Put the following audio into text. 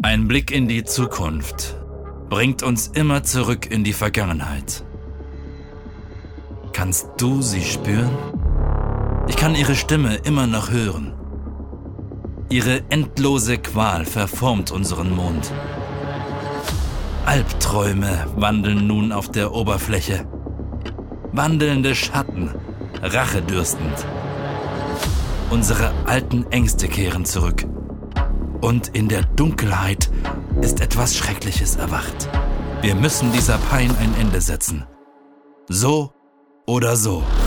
Ein Blick in die Zukunft bringt uns immer zurück in die Vergangenheit. Kannst du sie spüren? Ich kann ihre Stimme immer noch hören. Ihre endlose Qual verformt unseren Mond. Albträume wandeln nun auf der Oberfläche. Wandelnde Schatten, rachedürstend. Unsere alten Ängste kehren zurück. Und in der Dunkelheit ist etwas Schreckliches erwacht. Wir müssen dieser Pein ein Ende setzen. So oder so.